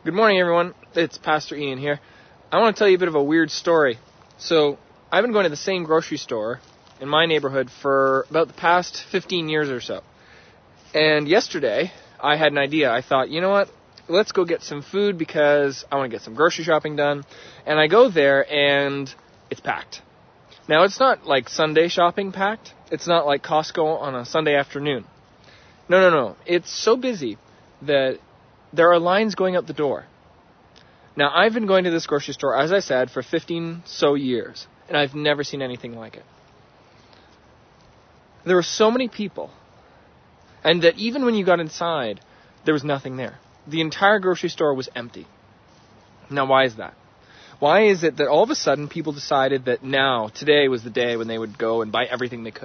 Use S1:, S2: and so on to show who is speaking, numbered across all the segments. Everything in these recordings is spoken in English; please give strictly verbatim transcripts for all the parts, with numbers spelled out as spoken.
S1: Good morning, everyone. It's Pastor Ian here. I want to tell you a bit of a weird story. So, I've been going to the same grocery store in my neighborhood for about the past fifteen years or so. And yesterday, I had an idea. I thought, you know what? Let's go get some food because I want to get some grocery shopping done. And I go there and it's packed. Now, it's not like Sunday shopping packed. It's not like Costco on a Sunday afternoon. No, no, no. It's so busy that there are lines going out the door. Now, I've been going to this grocery store, as I said, for fifteen so years, and I've never seen anything like it. There were so many people, and that even when you got inside, there was nothing there. The entire grocery store was empty. Now, why is that? Why is it that all of a sudden people decided that now, today was the day when they would go and buy everything they could?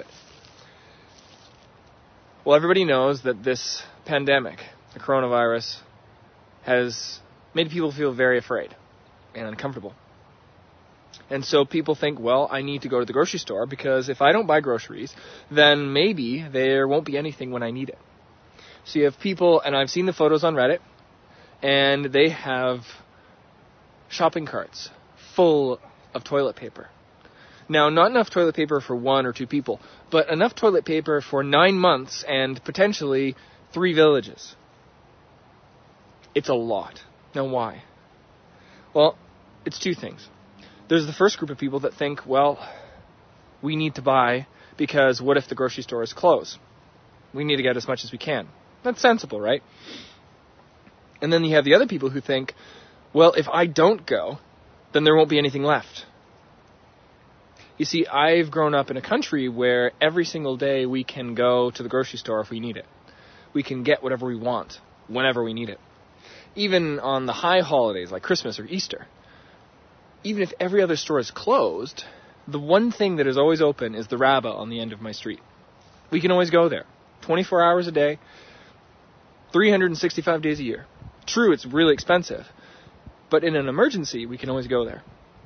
S1: Well, everybody knows that this pandemic, the coronavirus, has made people feel very afraid and uncomfortable. And so people think, well, I need to go to the grocery store because if I don't buy groceries, then maybe there won't be anything when I need it. So you have people, and I've seen the photos on Reddit, and they have shopping carts full of toilet paper. Now, not enough toilet paper for one or two people, but enough toilet paper for nine months and potentially three villages. It's a lot. Now, why? Well, it's two things. There's the first group of people that think, well, we need to buy because what if the grocery store is closed? We need to get as much as we can. That's sensible, right? And then you have the other people who think, well, if I don't go, then there won't be anything left. You see, I've grown up in a country where every single day we can go to the grocery store if we need it. We can get whatever we want whenever we need it. Even on the high holidays like Christmas or Easter, even if every other store is closed, the one thing that is always open is the Rabba on the end of my street. We can always go there, twenty-four hours a day, three hundred sixty-five days a year. True, it's really expensive, but in an emergency, we can always go there.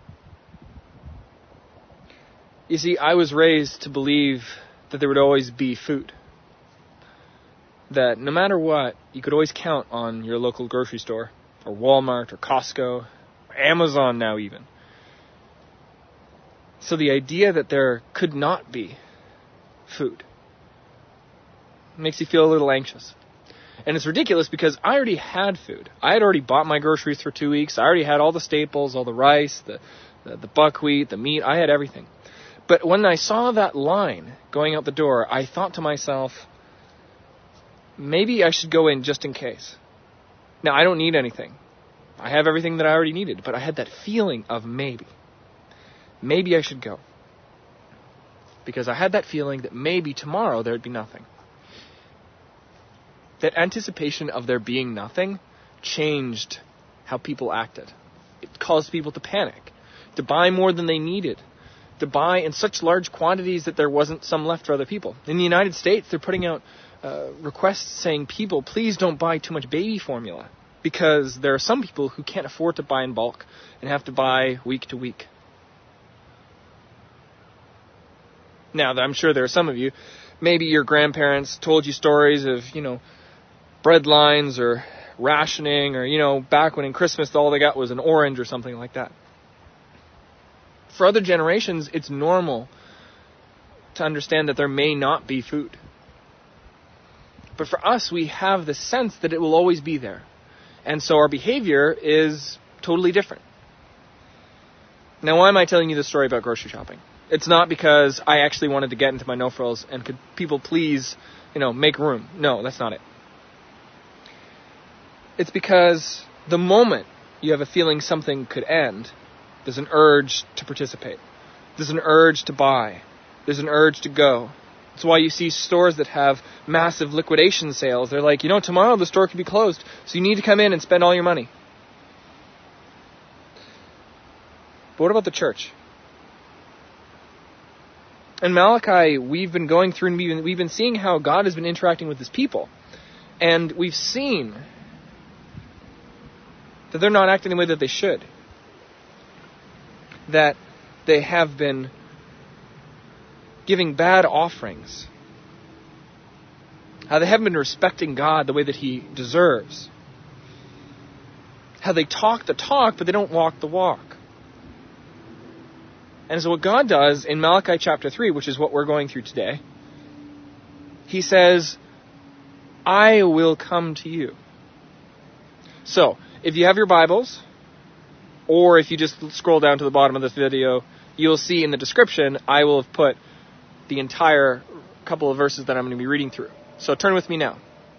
S1: You see, I was raised to believe that there would always be food. That no matter what, you could always count on your local grocery store, or Walmart, or Costco, or Amazon now even. So the idea that there could not be food makes you feel a little anxious. And it's ridiculous because I already had food. I had already bought my groceries for two weeks. I already had all the staples, all the rice, the, the, the buckwheat, the meat. I had everything. But when I saw that line going out the door, I thought to myself, maybe I should go in just in case. Now, I don't need anything. I have everything that I already needed, but I had that feeling of maybe. Maybe I should go. Because I had that feeling that maybe tomorrow there'd be nothing. That anticipation of there being nothing changed how people acted. It caused people to panic, to buy more than they needed, to buy in such large quantities that there wasn't some left for other people. In the United States, they're putting out uh, requests saying, people, please don't buy too much baby formula, because there are some people who can't afford to buy in bulk and have to buy week to week. Now, I'm sure there are some of you, maybe your grandparents told you stories of, you know, bread lines or rationing, or, you know, back when in Christmas all they got was an orange or something like that. For other generations, it's normal to understand that there may not be food. But for us, we have the sense that it will always be there. And so our behavior is totally different. Now, why am I telling you this story about grocery shopping? It's not because I actually wanted to get into my no-frills and could people please, you know, make room. No, that's not it. It's because the moment you have a feeling something could end, there's an urge to participate. There's an urge to buy. There's an urge to go. That's why you see stores that have massive liquidation sales. They're like, you know, tomorrow the store could be closed, so you need to come in and spend all your money. But what about the church? In Malachi, we've been going through and we've been, we've been seeing how God has been interacting with his people. And we've seen that they're not acting the way that they should. That they have been giving bad offerings. How they haven't been respecting God the way that he deserves. how they talk the talk, but they don't walk the walk. And so what God does in Malachi chapter three, which is what we're going through today, he says, I will come to you. So, if you have your Bibles, or if you just scroll down to the bottom of this video, you'll see in the description, I will have put the entire couple of verses that I'm going to be reading through. So turn with me now.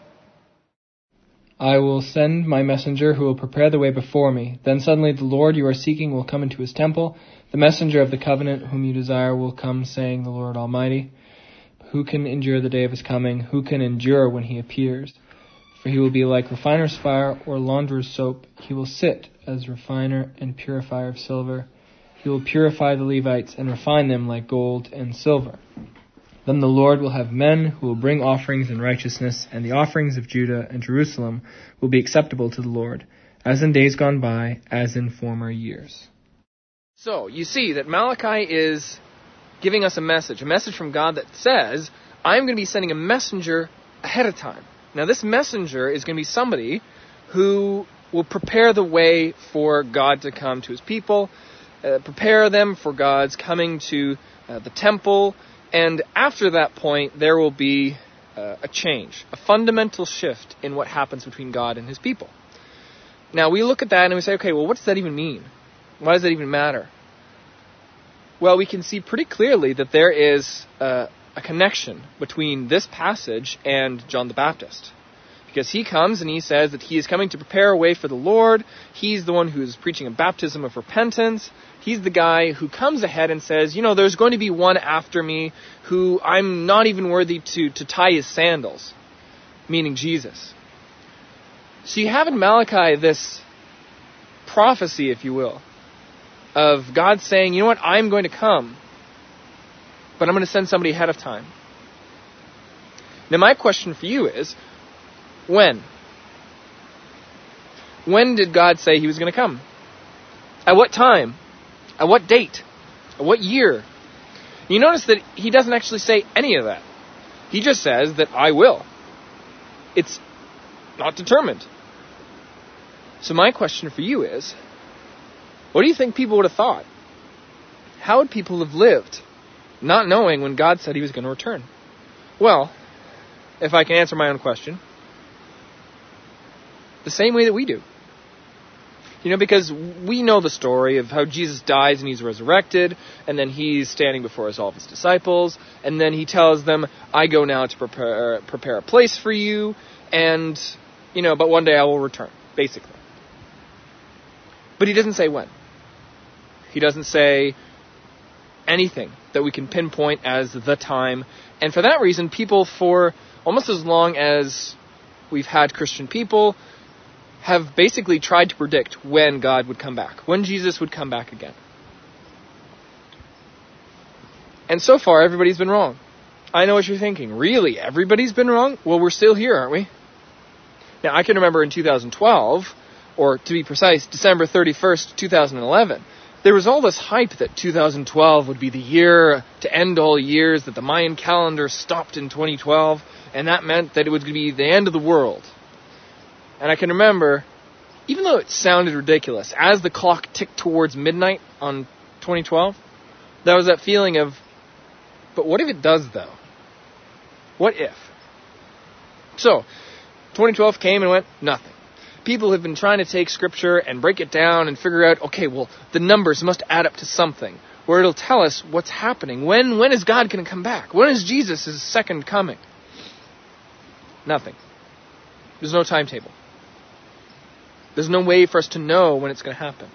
S1: I will send my messenger who will prepare the way before me. Then suddenly the Lord you are seeking will come into his temple. The messenger of the covenant whom you desire will come, saying, the Lord Almighty. Who can endure the day of his coming? Who can endure when he appears? For he will be like refiner's fire or launderer's soap. He will sit as refiner and purifier of silver. He will purify the Levites and refine them like gold and silver. Then the Lord will have men who will bring offerings in righteousness, and the offerings of Judah and Jerusalem will be acceptable to the Lord, as in days gone by, as in former years. So, you see that Malachi is giving us a message, a message from God that says, I'm going to be sending a messenger ahead of time. Now, this messenger is going to be somebody who will prepare the way for God to come to his people, uh, prepare them for God's coming to uh, the temple, and after that point, there will be uh, a change, a fundamental shift in what happens between God and his people. Now, we look at that and we say, okay, well, what does that even mean? Why does that even matter? Well, we can see pretty clearly that there is uh, a connection between this passage and John the Baptist. Because he comes and he says that he is coming to prepare a way for the Lord. He's the one who is preaching a baptism of repentance. He's the guy who comes ahead and says, you know, there's going to be one after me who I'm not even worthy to, to tie his sandals, meaning Jesus. So you have in Malachi this prophecy, if you will, of God saying, you know what, I'm going to come, but I'm going to send somebody ahead of time. Now my question for you is, when? When did God say he was going to come? At what time? At what date? At what year? You notice that he doesn't actually say any of that. He just says that I will. It's not determined. So my question for you is, what do you think people would have thought? How would people have lived, not knowing when God said he was going to return? Well, if I can answer my own question, the same way that we do. You know, because we know the story of how Jesus dies and he's resurrected, and then he's standing before us, all of his disciples, and then he tells them, I go now to prepare prepare a place for you, and, you know, but one day I will return, basically. But he doesn't say when. He doesn't say anything that we can pinpoint as the time. And for that reason, people for almost as long as we've had Christian people have basically tried to predict when God would come back, when Jesus would come back again. And so far, everybody's been wrong. I know what you're thinking. Really? Everybody's been wrong? Well, we're still here, aren't we? Now, I can remember in two thousand twelve, or to be precise, December thirty-first, twenty eleven, there was all this hype that two thousand twelve would be the year to end all years, that the Mayan calendar stopped in twenty twelve, and that meant that it was going to be the end of the world. And I can remember, even though it sounded ridiculous, as the clock ticked towards midnight on twenty twelve, there was that feeling of, but what if it does, though? What if? So, twenty twelve came and went, nothing. People have been trying to take Scripture and break it down and figure out, okay, well, the numbers must add up to something, where it'll tell us what's happening. When, when is God going to come back? When is Jesus' second coming? Nothing. There's no timetable. There's no way for us to know when it's going to happen.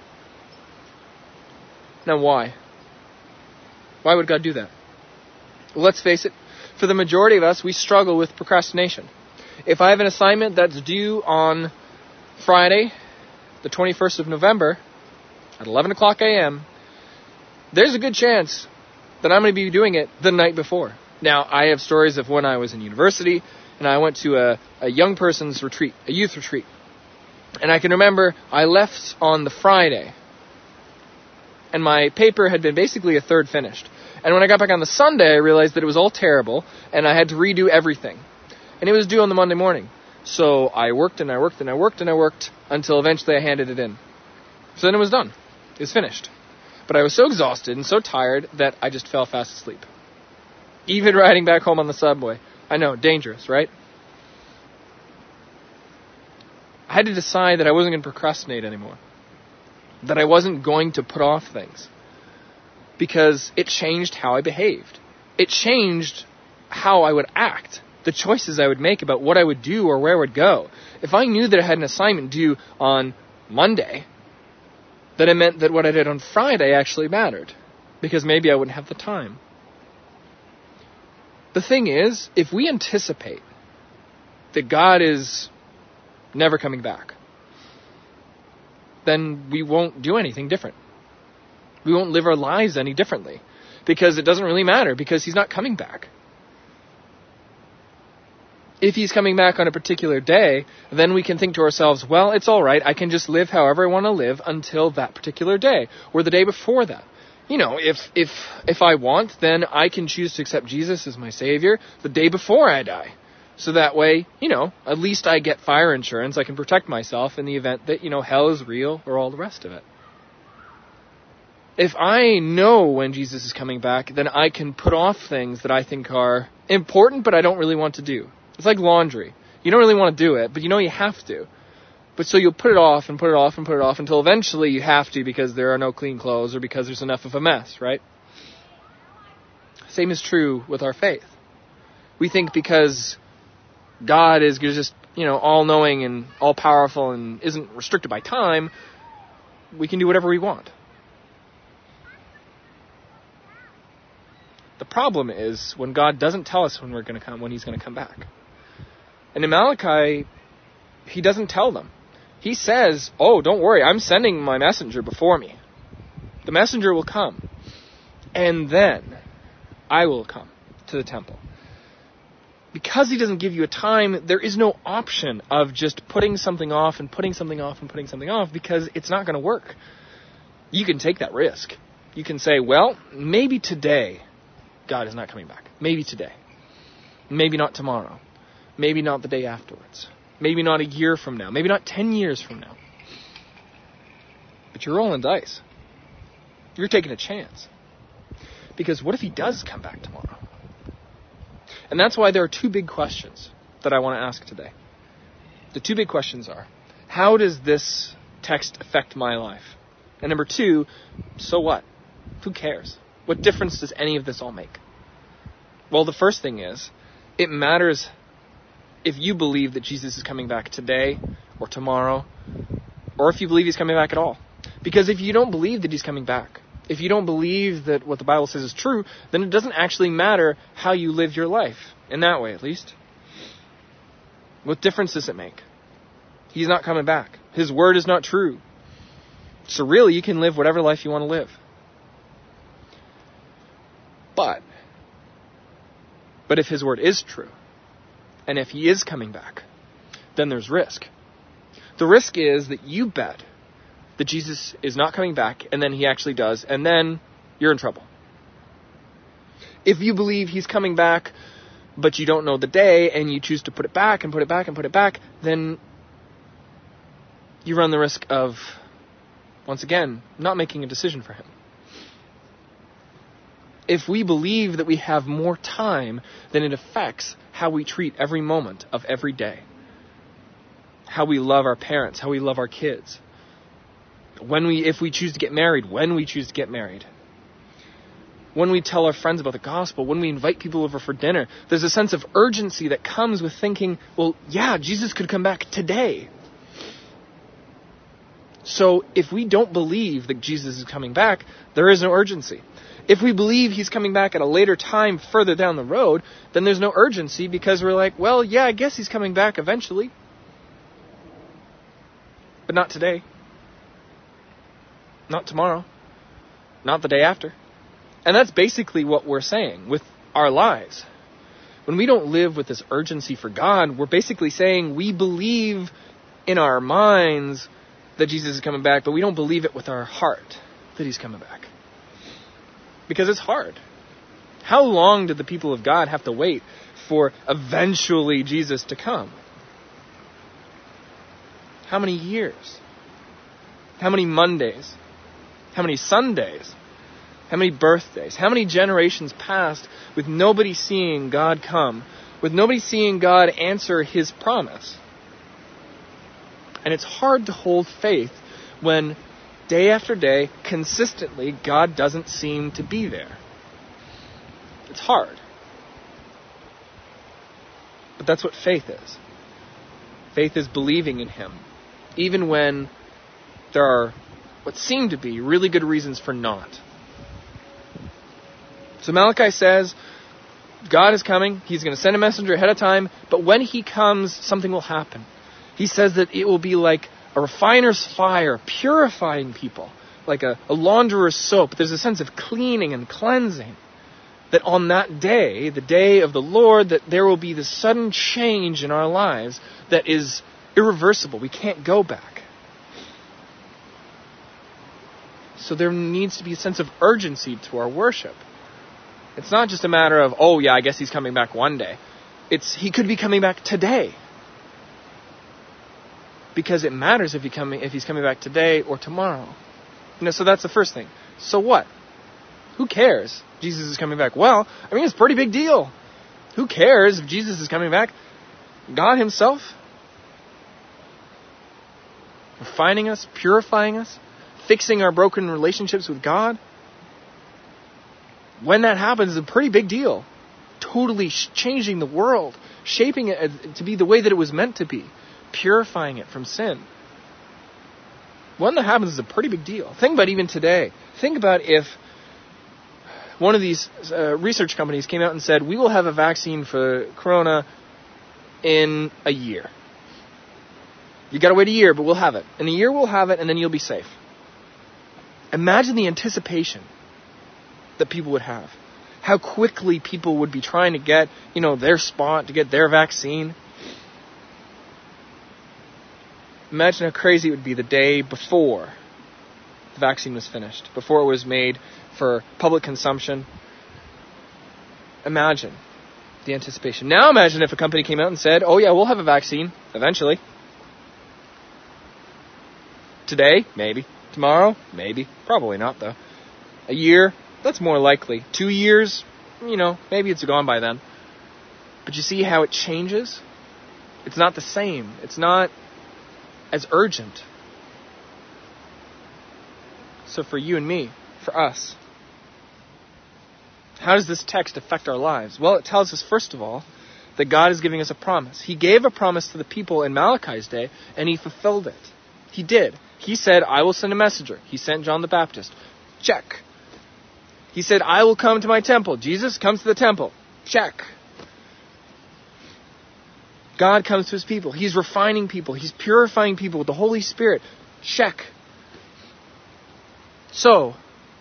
S1: Now, why? Why would God do that? Well, let's face it, for the majority of us, we struggle with procrastination. If I have an assignment that's due on Friday, the twenty-first of November, at eleven o'clock a.m., there's a good chance that I'm going to be doing it the night before. Now, I have stories of when I was in university, and I went to a, a young person's retreat, a youth retreat. And I can remember I left on the Friday, and my paper had been basically a third finished. And when I got back on the Sunday, I realized that it was all terrible, and I had to redo everything. And it was due on the Monday morning. So I worked and I worked and I worked and I worked until eventually I handed it in. So then it was done. It was finished. But I was so exhausted and so tired that I just fell fast asleep. Even riding back home on the subway. I know, dangerous, right? I had to decide that I wasn't going to procrastinate anymore. That I wasn't going to put off things. Because it changed how I behaved. It changed how I would act. The choices I would make about what I would do or where I would go. If I knew that I had an assignment due on Monday, then it meant that what I did on Friday actually mattered. Because maybe I wouldn't have the time. The thing is, if we anticipate that God is never coming back, then we won't do anything different. We won't live our lives any differently. Because it doesn't really matter, because He's not coming back. If He's coming back on a particular day, then we can think to ourselves, well, it's all right, I can just live however I want to live until that particular day, or the day before that. You know, if if if I want, then I can choose to accept Jesus as my Savior the day before I die. So that way, you know, at least I get fire insurance, I can protect myself in the event that, you know, hell is real, or all the rest of it. If I know when Jesus is coming back, then I can put off things that I think are important, but I don't really want to do. It's like laundry. You don't really want to do it, but you know you have to. But so you'll put it off and put it off and put it off until eventually you have to because there are no clean clothes or because there's enough of a mess, right? Same is true with our faith. We think because God is just, you know, all-knowing and all-powerful and isn't restricted by time, we can do whatever we want. The problem is when God doesn't tell us when we're going to come, when He's going to come back. And in Malachi, He doesn't tell them. He says, oh, don't worry, I'm sending my messenger before me. The messenger will come. And then I will come to the temple. Because He doesn't give you a time, there is no option of just putting something off and putting something off and putting something off because it's not going to work. You can take that risk. You can say, well, maybe today God is not coming back. Maybe today. Maybe not tomorrow. Maybe not the day afterwards. Maybe not a year from now. Maybe not ten years from now. But you're rolling dice. You're taking a chance. Because what if He does come back tomorrow? And that's why there are two big questions that I want to ask today. The two big questions are, how does this text affect my life? And number two, so what? Who cares? What difference does any of this all make? Well, the first thing is, it matters if you believe that Jesus is coming back today or tomorrow, or if you believe He's coming back at all. Because if you don't believe that He's coming back, if you don't believe that what the Bible says is true, then it doesn't actually matter how you live your life. In that way, at least. What difference does it make? He's not coming back. His word is not true. So really, you can live whatever life you want to live. But, but if His word is true, and if He is coming back, then there's risk. The risk is that you bet that Jesus is not coming back, and then He actually does, and then you're in trouble. If you believe He's coming back, but you don't know the day, and you choose to put it back, and put it back, and put it back, then you run the risk of, once again, not making a decision for Him. If we believe that we have more time, then it affects how we treat every moment of every day. How we love our parents, how we love our kids. When we, if we choose to get married, when we choose to get married. When we tell our friends about the gospel, when we invite people over for dinner, there's a sense of urgency that comes with thinking, well, yeah, Jesus could come back today. So if we don't believe that Jesus is coming back, there is no urgency. If we believe He's coming back at a later time further down the road, then there's no urgency because we're like, well, yeah, I guess He's coming back eventually. But not today. Not tomorrow. Not the day after. And that's basically what we're saying with our lives. When we don't live with this urgency for God, we're basically saying we believe in our minds that Jesus is coming back, but we don't believe it with our heart that He's coming back. Because it's hard. How long did the people of God have to wait for eventually Jesus to come? How many years? How many Mondays? How many Sundays? How many birthdays? How many generations passed with nobody seeing God come, with nobody seeing God answer his promise? And it's hard to hold faith when day after day, consistently, God doesn't seem to be there. It's hard. But that's what faith is. Faith is believing in him, even when there are what seem to be really good reasons for not. So Malachi says, God is coming. He's going to send a messenger ahead of time. But when he comes, something will happen. He says that it will be like a refiner's fire, purifying people, like a, a launderer's soap. There's a sense of cleaning and cleansing. That on that day, the day of the Lord, that there will be this sudden change in our lives that is irreversible. We can't go back. So there needs to be a sense of urgency to our worship. It's not just a matter of, oh yeah, I guess he's coming back one day. It's he could be coming back today. Because it matters if he coming if he's coming back today or tomorrow. You know, so that's the first thing. So what? Who cares? Jesus is coming back. Well, I mean, it's a pretty big deal. Who cares if Jesus is coming back? God himself, refining us, purifying us, fixing our broken relationships with God. When that happens, it's a pretty big deal. Totally changing the world, shaping it to be the way that it was meant to be, purifying it from sin. When that happens is a pretty big deal. Think about even today. Think about if one of these uh, research companies came out and said, we will have a vaccine for corona in a year. You got to wait a year, but we'll have it. In a year we'll have it, and then you'll be safe. Imagine the anticipation that people would have. How quickly people would be trying to get, you know, their spot, to get their vaccine. Imagine how crazy it would be the day before the vaccine was finished, before it was made for public consumption. Imagine the anticipation. Now imagine if a company came out and said, oh yeah, we'll have a vaccine eventually. Today, maybe. Tomorrow, maybe. Probably not, though. A year, that's more likely. Two years, you know, maybe it's gone by then. But you see how it changes? It's not the same. It's not as urgent. So for you and me, for us, how does this text affect our lives? Well, it tells us, first of all, that God is giving us a promise. He gave a promise to the people in Malachi's day, and he fulfilled it. He did. He said, I will send a messenger. He sent John the Baptist. Check. He said, I will come to my temple. Jesus comes to the temple. Check. God comes to his people. He's refining people. He's purifying people with the Holy Spirit. Check. So,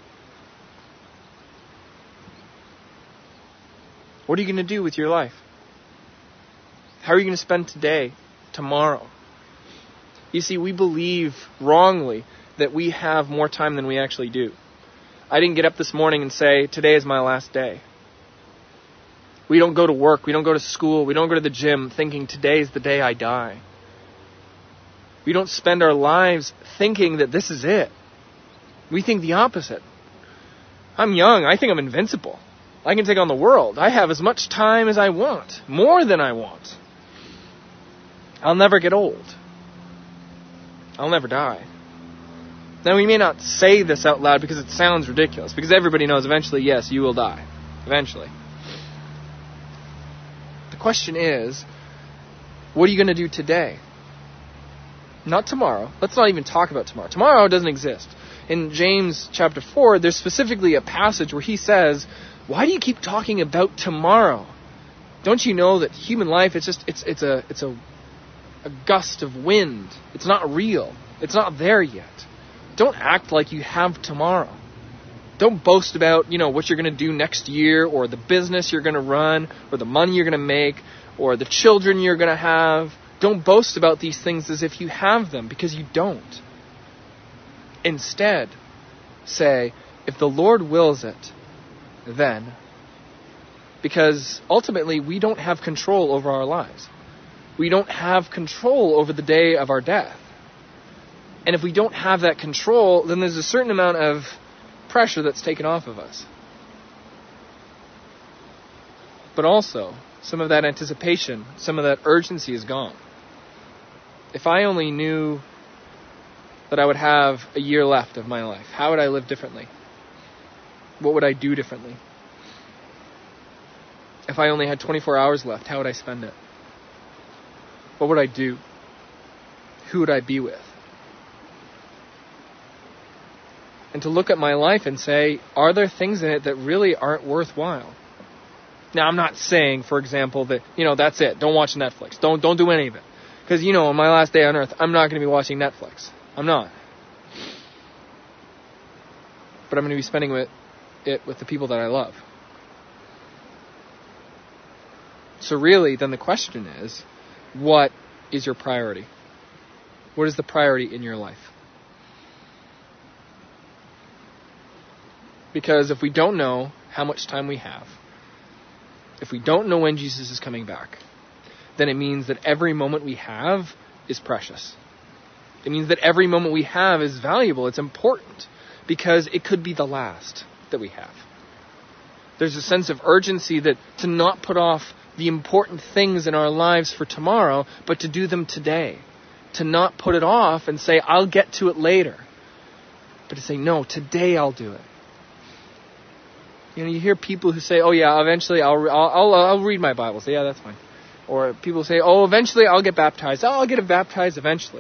S1: what are you going to do with your life? How are you going to spend today, tomorrow? You see, we believe wrongly that we have more time than we actually do. I didn't get up this morning and say, today is my last day. We don't go to work. We don't go to school. We don't go to the gym thinking today is the day I die. We don't spend our lives thinking that this is it. We think the opposite. I'm young. I think I'm invincible. I can take on the world. I have as much time as I want. More than I want. I'll never get old. I'll never die. Now, we may not say this out loud because it sounds ridiculous. Because everybody knows eventually, yes, you will die. Eventually. The question is, what are you going to do today? Not tomorrow. Let's not even talk about tomorrow. Tomorrow doesn't exist. In James chapter four, there's specifically a passage where he says, why do you keep talking about tomorrow? Don't you know that human life, it's just, it's it's a it's a, a gust of wind. It's not real. It's not there yet. Don't act like you have tomorrow. Don't boast about, you know, what you're going to do next year, or the business you're going to run, or the money you're going to make, or the children you're going to have. Don't boast about these things as if you have them, because you don't. Instead, say, if the Lord wills it, then. Because ultimately, we don't have control over our lives. We don't have control over the day of our death. And if we don't have that control, then there's a certain amount of pressure that's taken off of us. But also, some of that anticipation, some of that urgency is gone. If I only knew that I would have a year left of my life, how would I live differently? What would I do differently? If I only had twenty-four hours left, how would I spend it? What would I do? Who would I be with? And to look at my life and say, are there things in it that really aren't worthwhile? Now, I'm not saying, for example, that, you know, that's it. Don't watch Netflix. Don't don't do any of it. Because, you know, on my last day on earth, I'm not going to be watching Netflix. I'm not. But I'm going to be spending with it with the people that I love. So really, then the question is, what is your priority? What is the priority in your life? Because if we don't know how much time we have, if we don't know when Jesus is coming back, then it means that every moment we have is precious. It means that every moment we have is valuable. It's important because it could be the last that we have. There's a sense of urgency that to not put off the important things in our lives for tomorrow, but to do them today. To not put it off and say, I'll get to it later. But to say, no, today I'll do it. You know, you hear people who say, oh yeah, eventually I'll, I'll, I'll, I'll read my Bible. So yeah, that's fine. Or people say, oh, eventually I'll get baptized. Oh, I'll get baptized eventually.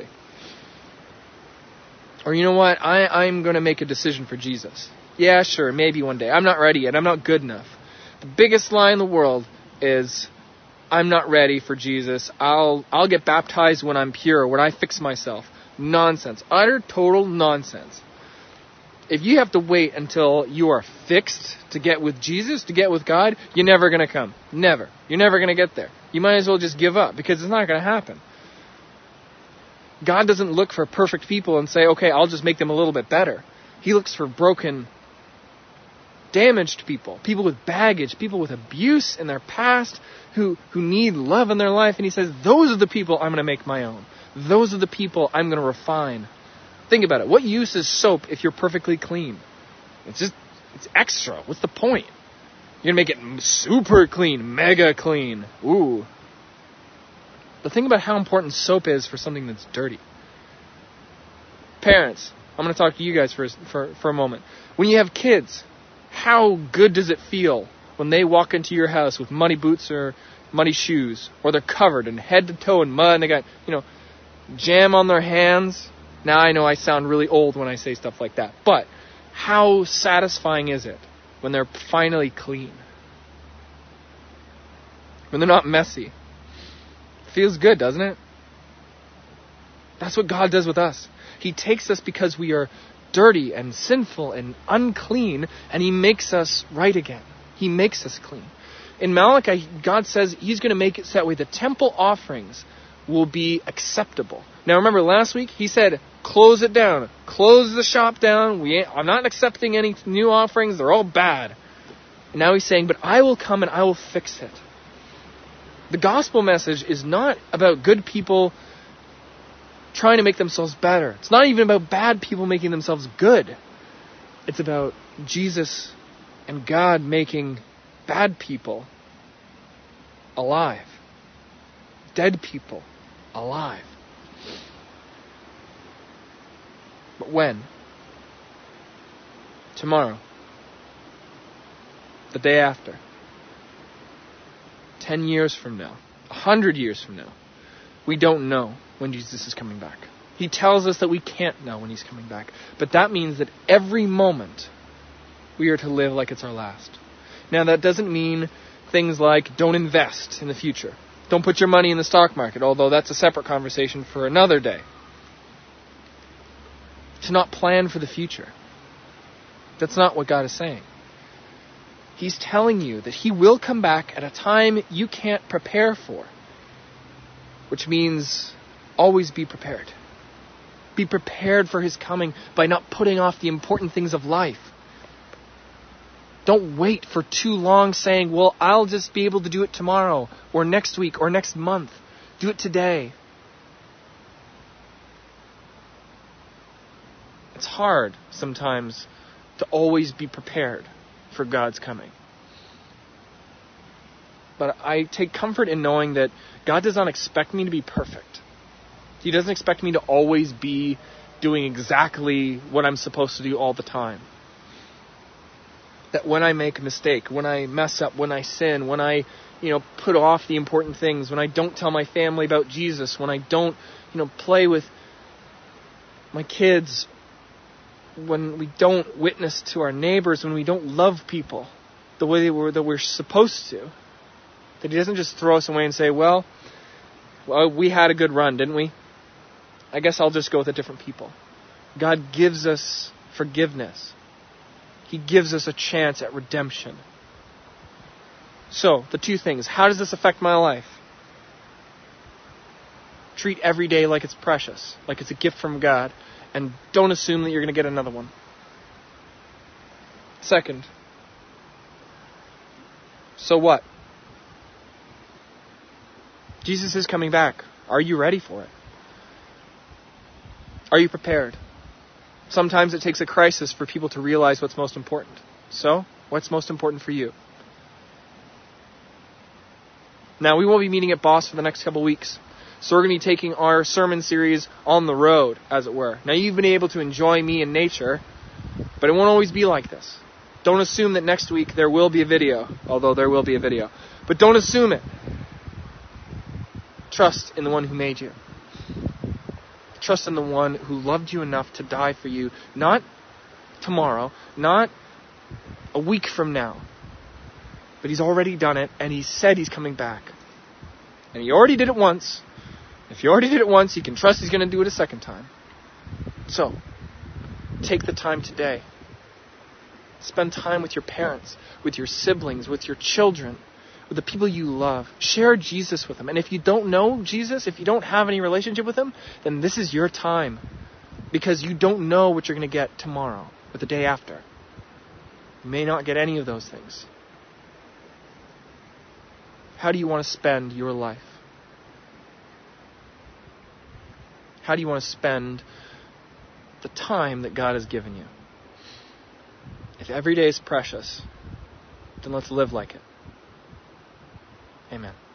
S1: Or you know what, I, I'm going to make a decision for Jesus. Yeah, sure, maybe one day. I'm not ready yet. I'm not good enough. The biggest lie in the world is, I'm not ready for Jesus. I'll I'll get baptized when I'm pure, when I fix myself. Nonsense. Utter, total nonsense. If you have to wait until you are fixed to get with Jesus, to get with God, you're never going to come. Never. You're never going to get there. You might as well just give up because it's not going to happen. God doesn't look for perfect people and say, okay, I'll just make them a little bit better. He looks for broken, damaged people, people with baggage, people with abuse in their past who, who need love in their life. And he says, those are the people I'm going to make my own. Those are the people I'm going to refine. Think about it. What use is soap if you're perfectly clean? It's just, it's extra. What's the point? You're going to make it super clean, mega clean. Ooh. But think about how important soap is for something that's dirty. Parents, I'm going to talk to you guys for, for, for a moment. When you have kids, how good does it feel when they walk into your house with muddy boots or muddy shoes, or they're covered and head to toe in mud and they got, you know, jam on their hands? Now I know I sound really old when I say stuff like that, but how satisfying is it when they're finally clean? When they're not messy? Feels good, doesn't it? That's what God does with us. He takes us because we are dirty and sinful and unclean, and He makes us right again. He makes us clean. In Malachi, God says He's going to make it so that way the temple offerings will be acceptable. Now remember, last week He said, close it down. Close the shop down. We ain't, I'm not accepting any new offerings. They're all bad. And now He's saying, but I will come and I will fix it. The gospel message is not about good people trying to make themselves better. It's not even about bad people making themselves good. It's about Jesus and God making bad people alive. Dead people alive. But when? Tomorrow. The day after. Ten years from now. A hundred years from now. We don't know when Jesus is coming back. He tells us that we can't know when He's coming back. But that means that every moment we are to live like it's our last. Now that doesn't mean things like don't invest in the future. Don't put your money in the stock market, although that's a separate conversation for another day. To not plan for the future. That's not what God is saying. He's telling you that He will come back at a time you can't prepare for. Which means always be prepared. Be prepared for His coming by not putting off the important things of life. Don't wait for too long saying, well, I'll just be able to do it tomorrow or next week or next month. Do it today. It's hard sometimes to always be prepared for God's coming. But I take comfort in knowing that God does not expect me to be perfect. He doesn't expect me to always be doing exactly what I'm supposed to do all the time. That when I make a mistake, when I mess up, when I sin, when I, you know, put off the important things, when I don't tell my family about Jesus, when I don't, you know, play with my kids, when we don't witness to our neighbors, when we don't love people the way they were, that we're supposed to, that He doesn't just throw us away and say, well, well, we had a good run, didn't we? I guess I'll just go with a different people. God gives us forgiveness. He gives us a chance at redemption. So, the two things. How does this affect my life? Treat every day like it's precious, like it's a gift from God, and don't assume that you're going to get another one. Second, so what? Jesus is coming back. Are you ready for it? Are you prepared? Sometimes it takes a crisis for people to realize what's most important. So, what's most important for you? Now, we won't be meeting at Boss for the next couple weeks. So we're going to be taking our sermon series on the road, as it were. Now, you've been able to enjoy me in nature, but it won't always be like this. Don't assume that next week there will be a video, although there will be a video. But don't assume it. Trust in the one who made you. Trust in the one who loved you enough to die for you, not tomorrow, not a week from now. But He's already done it, and He said He's coming back. And He already did it once. If He already did it once, you can trust He's going to do it a second time. So, take the time today. Spend time with your parents, with your siblings, with your children, with the people you love. Share Jesus with them. And if you don't know Jesus, if you don't have any relationship with Him, then this is your time. Because you don't know what you're going to get tomorrow or the day after. You may not get any of those things. How do you want to spend your life? How do you want to spend the time that God has given you? If every day is precious, then let's live like it. Amen.